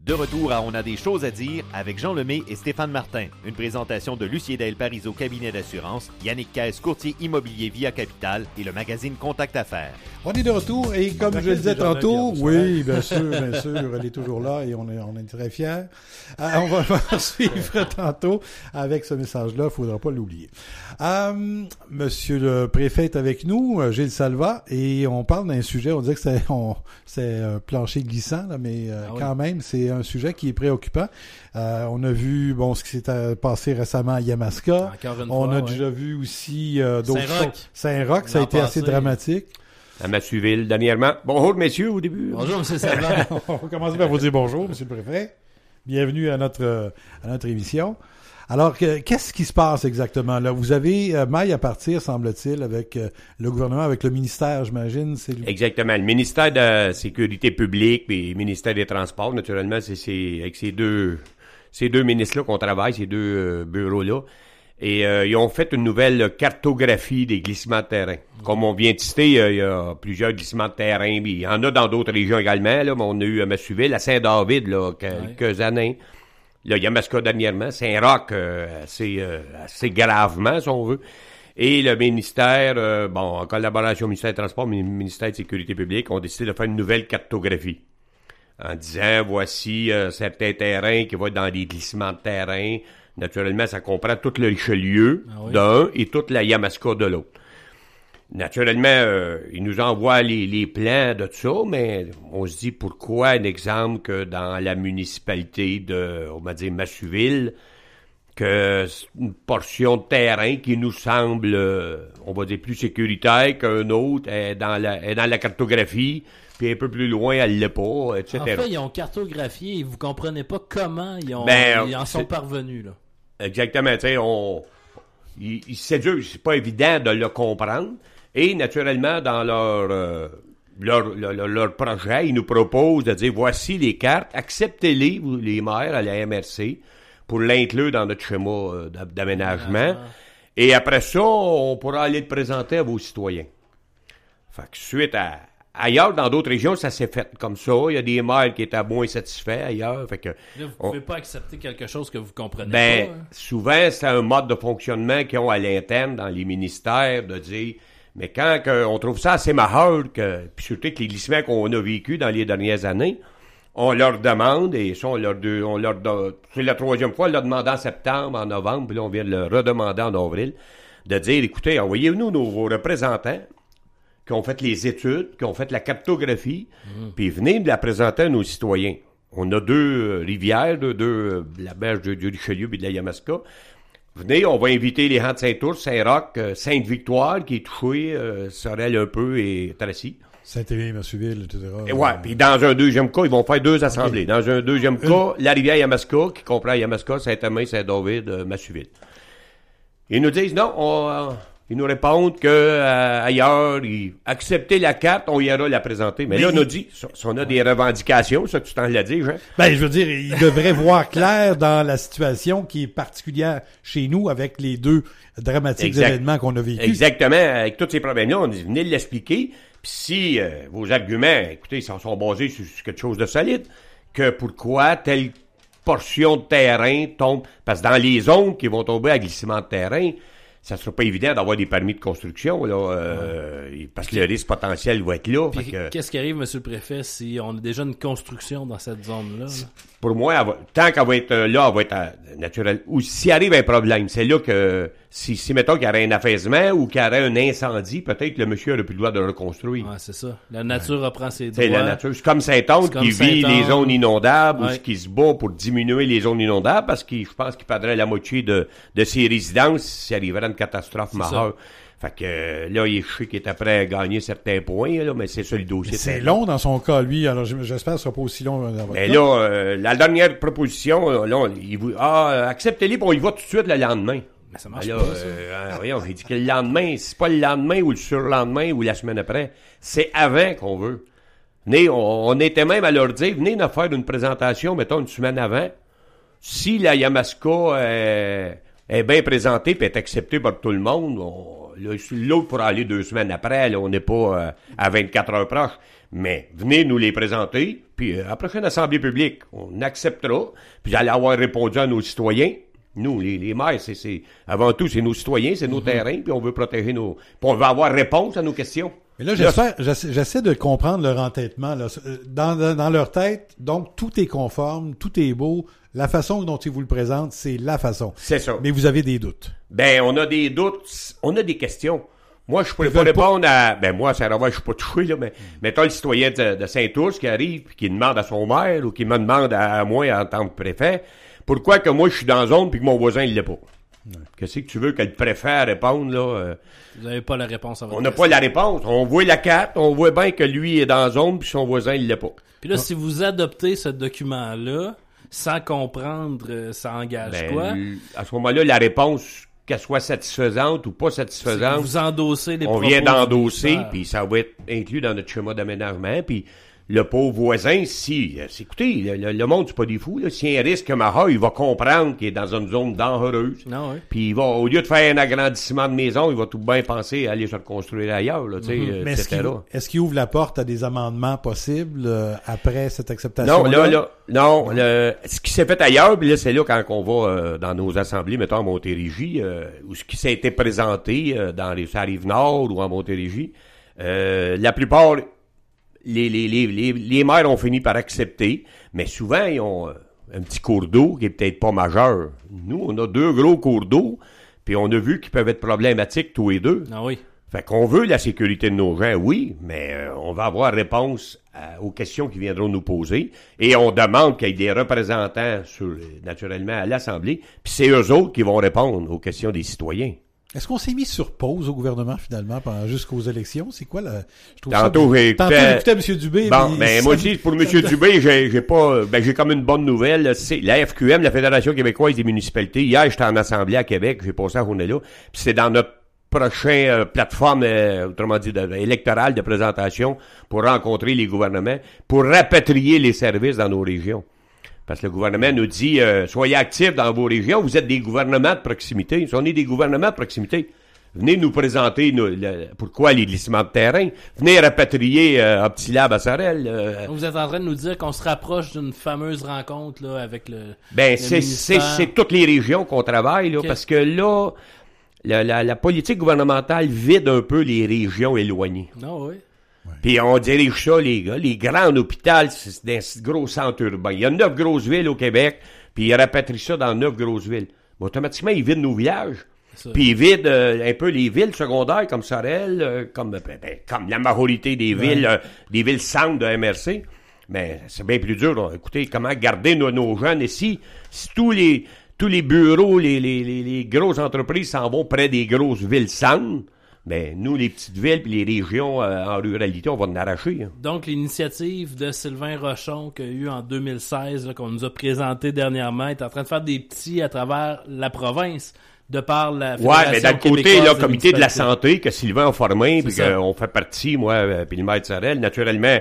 De retour à On a des choses à dire avec Jean Lemay et Stéphane Martin. Une présentation de Lucie Del Parizeau Cabinet d'assurance, Yannick Caisse, courtier immobilier Via Capital et le magazine Contact Affaires. On est de retour et comme je le disais tantôt, oui, bien sûr, elle est toujours là et on est très fiers. On va suivre tantôt avec ce message-là, il ne faudra pas l'oublier. Monsieur le préfet est avec nous, Gilles Salva, et on parle d'un sujet, on disait que c'est un plancher glissant, là, mais quand même, c'est un sujet qui est préoccupant. On a vu ce qui s'est passé récemment à Yamaska. On a déjà vu aussi d'autres choses. Saint-Roch, ça a été assez dramatique. À Massuville, dernièrement. Bonjour, messieurs, au début. Bonjour, M. Salva. On va commencer par vous dire bonjour, Monsieur le préfet. Bienvenue à notre émission. Alors, qu'est-ce qui se passe exactement là? Vous avez maille à partir, semble-t-il, avec le gouvernement, avec le ministère, j'imagine. Exactement. Le ministère de la Sécurité publique et le ministère des Transports, naturellement, c'est avec ces deux ministres-là qu'on travaille, ces deux bureaux-là. Et ils ont fait une nouvelle cartographie des glissements de terrain. Comme on vient de citer, il y a plusieurs glissements de terrain. Il y en a dans d'autres régions également. Là, mais on a eu à Massuville, à Saint-David, là, quelques années. Là, Yamaska dernièrement, Saint-Roch, assez gravement, si on veut. Et le ministère, en collaboration au ministère des Transports, mais le ministère de la Sécurité publique, ont décidé de faire une nouvelle cartographie. En disant, voici certains terrains qui vont être dans des glissements de terrain. Naturellement, ça comprend tout le Richelieu d'un et toute la Yamaska de l'autre. Naturellement, ils nous envoient les plans de tout ça, mais on se dit pourquoi un exemple que dans la municipalité de, on va dire, Massuville, que une portion de terrain qui nous semble, on va dire, plus sécuritaire qu'un autre est dans la cartographie, puis un peu plus loin, elle l'est pas, etc. En fait, ils ont cartographié et vous comprenez pas comment ils en sont parvenus, là. Exactement, tu sais, c'est dur, c'est pas évident de le comprendre. Et naturellement, dans leur projet, ils nous proposent de dire, voici les cartes, acceptez-les, vous, les maires, à la MRC, pour l'inclure dans notre schéma d'aménagement. Et après ça, on pourra aller le présenter à vos citoyens. Fait que suite à... Ailleurs, dans d'autres régions, ça s'est fait comme ça. Il y a des maires qui étaient moins satisfaits ailleurs. Fait que là, vous pouvez pas accepter quelque chose que vous comprenez pas. Hein? Souvent, c'est un mode de fonctionnement qu'ils ont à l'interne dans les ministères de dire, mais quand on trouve ça assez maheur, puis surtout que les glissements qu'on a vécus dans les dernières années, on leur demande, et ça, c'est la troisième fois, on l'a demandé en septembre, en novembre, puis là, on vient de le redemander en avril, de dire, écoutez, envoyez-nous vos représentants, qui ont fait les études, qui ont fait la cartographie, puis venez de la présenter à nos citoyens. On a deux rivières, la berge du Richelieu et de la Yamaska. Venez, on va inviter les rangs de Saint-Ours, Saint-Roch, Sainte-Victoire, qui est touchée, Sorel un peu, et Tracy. Saint-Émile, Massuville, etc. Et ouais, puis dans un deuxième cas, ils vont faire deux assemblées. Okay. Dans un deuxième cas, la rivière Yamaska, qui comprend Yamaska, Saint-Amand, Saint-David, Massuville. Ils nous disent, non, ils nous répondent que ailleurs, acceptez la carte, on ira la présenter. Mais là, on a dit, si on a des revendications, ça tu t'en l'as dit, Jean? Ben, je veux dire, ils devraient voir clair dans la situation qui est particulière chez nous avec les deux dramatiques événements qu'on a vécus. Exactement. Avec tous ces problèmes-là, on dit, venez l'expliquer. Puis si vos arguments, écoutez, sont basés sur quelque chose de solide, que pourquoi telle portion de terrain tombe, parce que dans les zones qui vont tomber à glissement de terrain, ça sera pas évident d'avoir des permis de construction, là, parce que le risque potentiel va être là. Qu'est-ce qui arrive, M. le Préfet, si on a déjà une construction dans cette zone-là? Là? Pour moi, tant qu'elle va être là, elle va être naturelle. Ou s'il arrive un problème, c'est là que, si mettons qu'il y aurait un affaissement ou qu'il y aurait un incendie, peut-être que le monsieur n'aurait plus le droit de le reconstruire. Ouais, c'est ça. La nature reprend ses droits. C'est la nature. C'est comme Saint-Onge qui vit les zones inondables ou qui se bat pour diminuer les zones inondables parce que je pense qu'il perdrait la moitié de ses résidences s'il arriverait une catastrophe majeure. Fait que là, je sais qu'il est prêt à gagner certains points, là, mais c'est ça le dossier. Mais c'est long dans son cas, lui. Alors j'espère que ce sera pas aussi long dans votre mais cas. là, la dernière proposition, là, acceptez-les, puis on y va tout de suite le lendemain. Mais ça marche là, pas, ça. Voyons, j'ai dit que le lendemain, c'est pas le lendemain ou le surlendemain ou la semaine après. C'est avant qu'on veut. Venez, on était même à leur dire, venez nous faire une présentation, mettons, une semaine avant. Si la Yamaska est bien présentée et est acceptée par tout le monde, l'autre pourra aller 2 semaines après. Là, on n'est pas à 24 heures proches. Mais venez nous les présenter, Puis à la prochaine assemblée publique, on acceptera. Puis j'allais avoir répondu à nos citoyens. Nous, les maires, avant tout, c'est nos citoyens, c'est nos terrains, puis on veut protéger puis on veut avoir réponse à nos questions. Mais là, j'essaie de comprendre leur entêtement, là. Dans leur tête, donc, tout est conforme, tout est beau. La façon dont ils vous le présentent, c'est la façon. C'est ça. Mais vous avez des doutes. Ben, on a des doutes, on a des questions. Moi, je pourrais pas répondre à... Ben, moi, ça je suis pas touché, là, mais mettons le citoyen de Saint-Ours qui arrive, puis qui demande à son maire, ou qui me demande à moi, en tant que préfet, pourquoi que moi, je suis dans la zone, puis que mon voisin, il l'est pas. Ouais. Qu'est-ce que tu veux que le préfet réponde, là? Vous n'avez pas la réponse à votre On n'a pas la réponse. On voit la carte, on voit bien que lui est dans la zone, puis son voisin, il l'est pas. Puis là, si vous adoptez ce document-là, sans comprendre, ça engage quoi? À ce moment-là, la réponse, qu'elle soit satisfaisante ou pas satisfaisante, vous endossez les on vient d'endosser, puis ça va être inclus dans notre schéma d'aménagement, puis le pauvre voisin, écoutez, le monde, c'est pas des fous, là. S'il y a un risque, Maha, il va comprendre qu'il est dans une zone dangereuse. Non, oui. Puis il va, au lieu de faire un agrandissement de maison, il va tout bien penser à aller se reconstruire ailleurs, là, tu sais, Mais etc. Est-ce qu'il ouvre la porte à des amendements possibles après cette acceptation-là? Non, ce qui s'est fait ailleurs, puis là, c'est là quand on va dans nos assemblées, mettons à Montérégie, ou ce qui s'est été présenté dans les Rive-Nord ou en Montérégie, la plupart... Les maires ont fini par accepter, mais souvent, ils ont un petit cours d'eau qui est peut-être pas majeur. Nous, on a 2 gros cours d'eau, puis on a vu qu'ils peuvent être problématiques tous les 2. Ah oui. Fait qu'on veut la sécurité de nos gens, oui, mais on va avoir réponse aux questions qu'ils viendront nous poser, et on demande qu'il y ait des représentants, naturellement, à l'Assemblée, puis c'est eux autres qui vont répondre aux questions des citoyens. Est-ce qu'on s'est mis sur pause au gouvernement, finalement, jusqu'aux élections? C'est quoi je trouve Tantôt, j'écoutais M. Dubé. Bon, mais moi aussi, pour M. Dubé, j'ai comme une bonne nouvelle. C'est la FQM, la Fédération québécoise des municipalités. Hier, j'étais en assemblée à Québec, j'ai passé la journée-là. Puis c'est dans notre prochaine plateforme, autrement dit, électorale de présentation pour rencontrer les gouvernements, pour rapatrier les services dans nos régions. Parce que le gouvernement nous dit, soyez actifs dans vos régions, vous êtes des gouvernements de proximité. Si on est des gouvernements de proximité, venez nous présenter pourquoi les glissements de terrain. Venez rapatrier Optilab à Sorel. Vous êtes en train de nous dire qu'on se rapproche d'une fameuse rencontre là avec le c'est toutes les régions qu'on travaille, là, parce que là, la politique gouvernementale vide un peu les régions éloignées. Non, oui. Puis on dirige ça, les gars. Les grands hôpitaux, c'est des gros centres urbains. Il y a 9 grosses villes au Québec, puis ils rapatrient ça dans 9 grosses villes. Mais automatiquement, ils vident nos villages. Puis ils vident un peu les villes secondaires, comme Sorel, comme la majorité des villes centres de MRC. Mais c'est bien plus dur, là. Écoutez, comment garder nos jeunes ici? Si tous les bureaux, les grosses entreprises s'en vont près des grosses villes centres, mais nous, les petites villes et les régions en ruralité, on va en arracher. Hein. Donc, l'initiative de Sylvain Rochon qu'il y a eu en 2016, là, qu'on nous a présenté dernièrement, est en train de faire des petits à travers la province, de par la Fédération mais d'un côté, le comité de la santé que Sylvain a formé, puis qu'on fait partie, moi, puis le maire de Sorel, naturellement,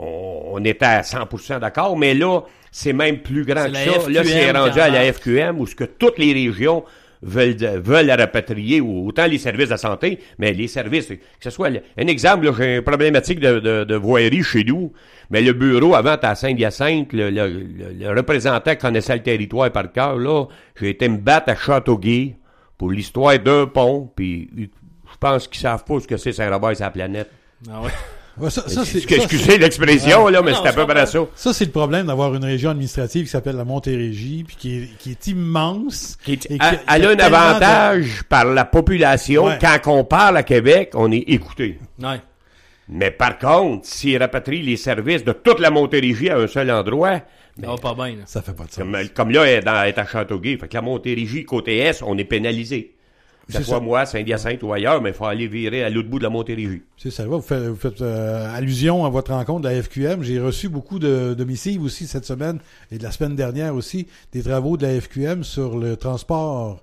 on était à 100% d'accord, mais là, c'est même plus grand que ça. FQM, là, c'est rendu à la FQM, où ce que toutes les régions veulent la rapatrier, ou autant les services de santé, mais les services, que ce soit un exemple, là, j'ai une problématique de voirie chez nous, mais le bureau, avant, à Saint-Hyacinthe, le représentant connaissait le territoire par cœur, là, j'ai été me battre à Châteauguay pour l'histoire d'un pont, puis je pense qu'ils savent pas ce que c'est Saint-Robert sur la planète. Ah ouais. Ouais, excusez l'expression, là, mais c'est à peu près ça. Ça, c'est le problème d'avoir une région administrative qui s'appelle la Montérégie, puis qui est immense. Elle a un avantage par la population. Ouais. Quand on parle à Québec, on est écouté. Ouais. Mais par contre, s'ils rapatrient les services de toute la Montérégie à un seul endroit, pas bien, là. Ça fait pas de sens. Comme là, elle est à Châteauguay. Fait que la Montérégie, côté Est, on est pénalisé. Que ce soit moi, Saint-Hyacinthe ou ailleurs, mais il faut aller virer à l'autre bout de la Montérégie. C'est ça. Vous faites allusion à votre rencontre de la FQM. J'ai reçu beaucoup de missives aussi cette semaine et de la semaine dernière aussi, des travaux de la FQM sur le transport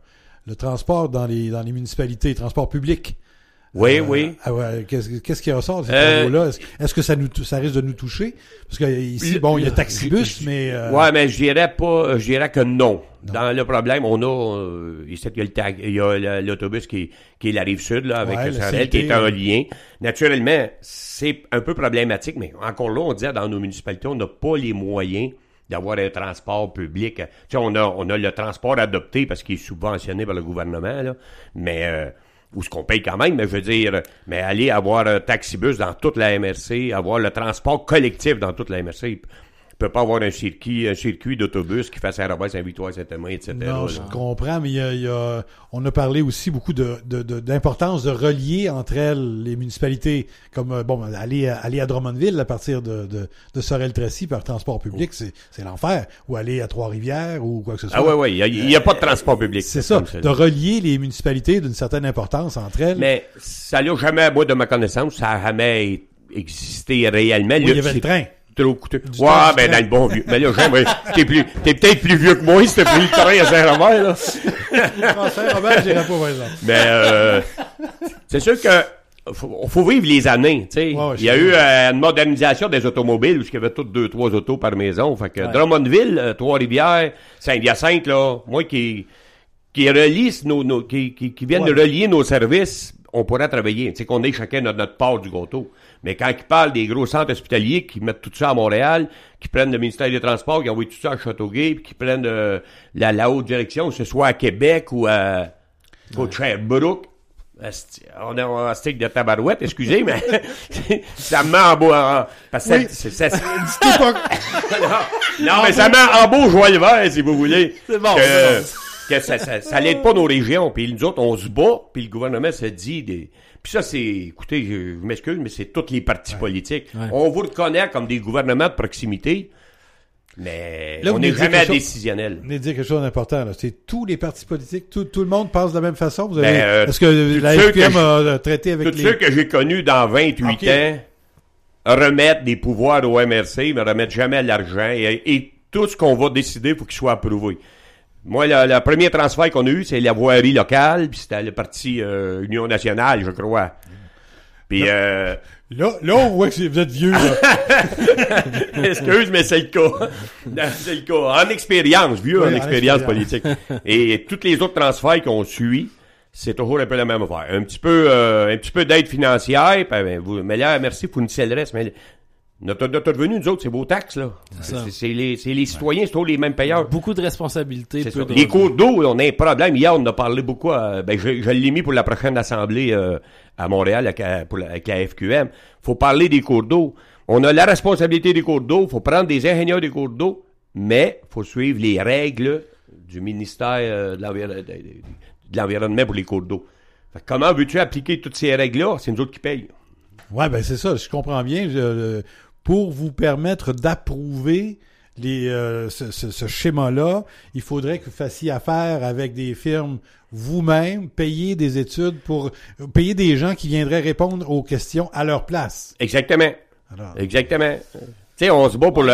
dans les municipalités, le transport public. Oui, oui. Qu'est-ce qui ressort de ces travaux-là? Est-ce que ça risque de nous toucher? Parce que ici, il y a Taxibus, mais... Ouais, mais je dirais que non. Dans le problème, on a, il y a l'autobus qui est la Rive-Sud, là, avec le Sorel, qui est un lien. Naturellement, c'est un peu problématique, mais encore là, on disait, dans nos municipalités, on n'a pas les moyens d'avoir un transport public. Tu sais, on a le transport adopté parce qu'il est subventionné par le gouvernement, là, mais ou ce qu'on paye quand même, mais je veux dire, mais aller avoir un taxibus dans toute la MRC, avoir le transport collectif dans toute la MRC, peut pas avoir un circuit d'autobus qui fasse Saint-Robert, Saint-Victoire, Saint-Thomas, etc. Non, je comprends, mais on a parlé aussi beaucoup d'importance de relier entre elles les municipalités, comme aller à Drummondville à partir de Sorel-Tracy par transport public, c'est l'enfer, ou aller à Trois-Rivières ou quoi que ce soit. Ah ouais, il y a pas de transport public. C'est ça, de relier les municipalités d'une certaine importance entre elles. Mais ça n'a jamais, moi de ma connaissance, ça n'a jamais existé réellement. Oui, il y avait le train. Trop coûteux. Ouais, ben dans le bon vieux. Mais là, t'es peut-être plus vieux que moi si t'as pris le train à Saint-Robert, là. Saint-Robert, j'irai pas, par exemple. Mais c'est sûr que faut vivre les années, tu sais. Ouais, il y a eu une modernisation des automobiles où il y avait toutes 2-3 autos par maison. Fait que Drummondville, Trois-Rivières, Saint-Hyacinthe, là, moi qui relie qui viennent de relier nos services, on pourrait travailler. Tu sais, qu'on ait chacun notre part du gâteau. Mais quand ils parlent des gros centres hospitaliers qui mettent tout ça à Montréal, qui prennent le ministère des Transports, qui envoient tout ça à Châteauguay, puis qui prennent la haute direction, que ce soit à Québec ou à Sherbrooke, on a un stick de tabarouette, excusez, mais ça me met en beau... parce que non, mais ça met en beau joie le vert, si vous voulez. C'est bon. Que ça l'aide pas nos régions. Puis nous autres, on se bat, puis le gouvernement se dit... Puis ça, c'est... Écoutez, je m'excuse, mais c'est tous les partis politiques. Ouais. On vous reconnaît comme des gouvernements de proximité, mais là, on n'est jamais décisionnel. Vous venez de dire quelque chose d'important, là. C'est tous les partis politiques, tout le monde pense de la même façon. Vous avez, est-ce que la FPM a traité avec tous ceux que j'ai connus dans 28 ans remettent des pouvoirs au MRC, mais remettent jamais l'argent. Et tout ce qu'on va décider, il faut qu'il soit approuvé. Moi, le premier transfert qu'on a eu, c'est la voirie locale, puis c'était le parti Union nationale, je crois. Puis là, on voit que vous êtes vieux, là. Excuse, mais c'est le cas. C'est le cas. En expérience, vieux, en expérience politique. Et tous les autres transferts qu'on suit, c'est toujours un peu la même affaire. Un petit peu d'aide financière, mais là, merci pour une CLRS, mais notre revenu, nous autres, c'est vos taxes, là. C'est les citoyens, c'est toujours les mêmes payeurs. Beaucoup de responsabilités. Les cours d'eau, on a un problème. Hier, on en a parlé beaucoup. Je l'ai mis pour la prochaine assemblée à Montréal avec la FQM. Faut parler des cours d'eau. On a la responsabilité des cours d'eau. Faut prendre des ingénieurs des cours d'eau, mais faut suivre les règles du ministère de l'Environnement pour les cours d'eau. Fait que comment veux-tu appliquer toutes ces règles-là? C'est nous autres qui payent. Ouais, ben c'est ça. Je comprends bien. Pour vous permettre d'approuver ce schéma-là, il faudrait que vous fassiez affaire avec des firmes vous-même, payer des études pour payer des gens qui viendraient répondre aux questions à leur place. Exactement. Alors, exactement. Tu sais, on se bat pour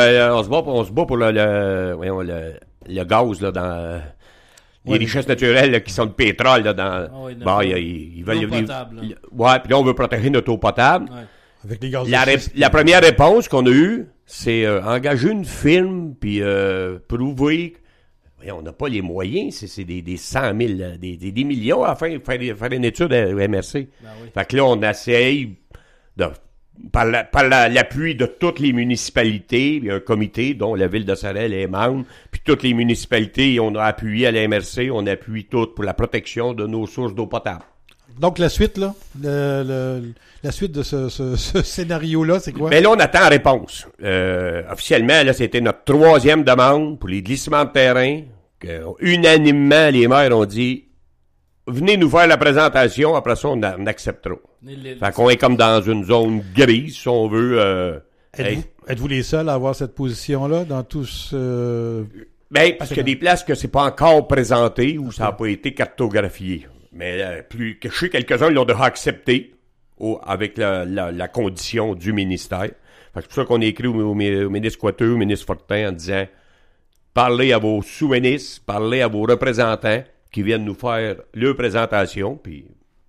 le gaz là dans les richesses naturelles là, qui sont de pétrole là dans ils veulent l'eau potable. Ouais, puis là on veut protéger notre eau potable. Ouais. Avec les gaz la première réponse qu'on a eue, c'est engager une firme puis prouver on n'a pas les moyens, c'est des 100 000, des millions à faire une étude à MRC. Ben oui. Fait que là, on essaye par l'appui de toutes les municipalités, il y a un comité dont la ville de Sorel est membre, puis toutes les municipalités, on a appuyé à la MRC, on appuie toutes pour la protection de nos sources d'eau potable. Donc la suite, là, la suite de ce scénario-là, c'est quoi? Ben là, on attend la réponse. Officiellement, là, c'était notre 3e demande pour les glissements de terrain, que unanimement, les maires ont dit venez nous faire la présentation, après ça, on acceptera. Fait qu'on est comme dans une zone grise, si on veut. Êtes-vous les seuls à avoir cette position-là dans tous... Ben, parce qu'il y a des places que c'est pas encore présenté ou ça n'a pas été cartographié. Mais je sais quelques-uns l'ont déjà accepté avec la condition du ministère. Fait que c'est pour ça qu'on a écrit au ministre Coiteux, au ministre Fortin en disant parlez à vos sous-ministres, parlez à vos représentants qui viennent nous faire leur présentation, puis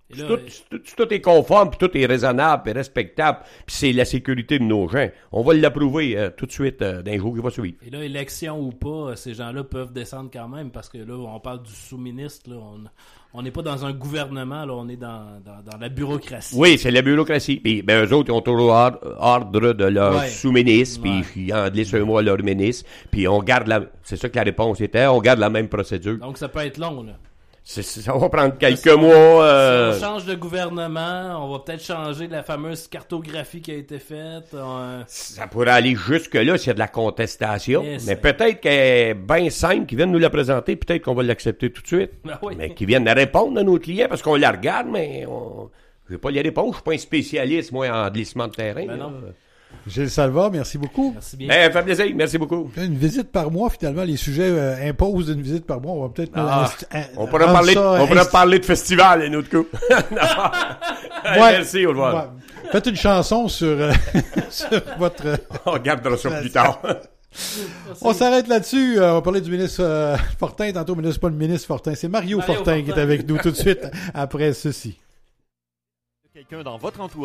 Et là, Si tout est conforme, puis tout est raisonnable, puis respectable, puis c'est la sécurité de nos gens, on va l'approuver tout de suite dans les jours qui vont suivre. Et là, élection ou pas, ces gens-là peuvent descendre quand même, parce que là, on parle du sous-ministre, là, on n'est pas dans un gouvernement, là, on est dans la bureaucratie. Oui, c'est la bureaucratie. Puis eux autres, ils ont toujours ordre de leur sous-ministre, puis ils en glissent un mot à leur ministre, puis on garde c'est ça que la réponse était, on garde la même procédure. Donc ça peut être long, là. Ça va prendre quelques mois. Si on change de gouvernement, on va peut-être changer la fameuse cartographie qui a été faite. Ça pourrait aller jusque-là s'il y a de la contestation. Yes. Mais peut-être qu'elle est bien simple, qu'ils viennent nous la présenter, peut-être qu'on va l'accepter tout de suite. Ben oui. Mais qu'ils viennent répondre à nos clients, parce qu'on la regarde, mais je vais pas les répondre. Je suis pas un spécialiste, moi, en glissement de terrain. Ben non. Gilles Salva, merci beaucoup. Merci bien. Ça fait plaisir. Merci beaucoup. Une visite par mois, finalement, les sujets imposent une visite par mois. On va peut-être On pourrait parler de festival, un autre coup. Merci, au revoir. Ouais. Faites une chanson sur votre... On regardera ça plus tard. On s'arrête là-dessus. On va parler du ministre Fortin. Tantôt, mais là, c'est pas le ministre Fortin, c'est Mario Fortin qui est avec nous tout de suite après ceci. Quelqu'un dans votre entourage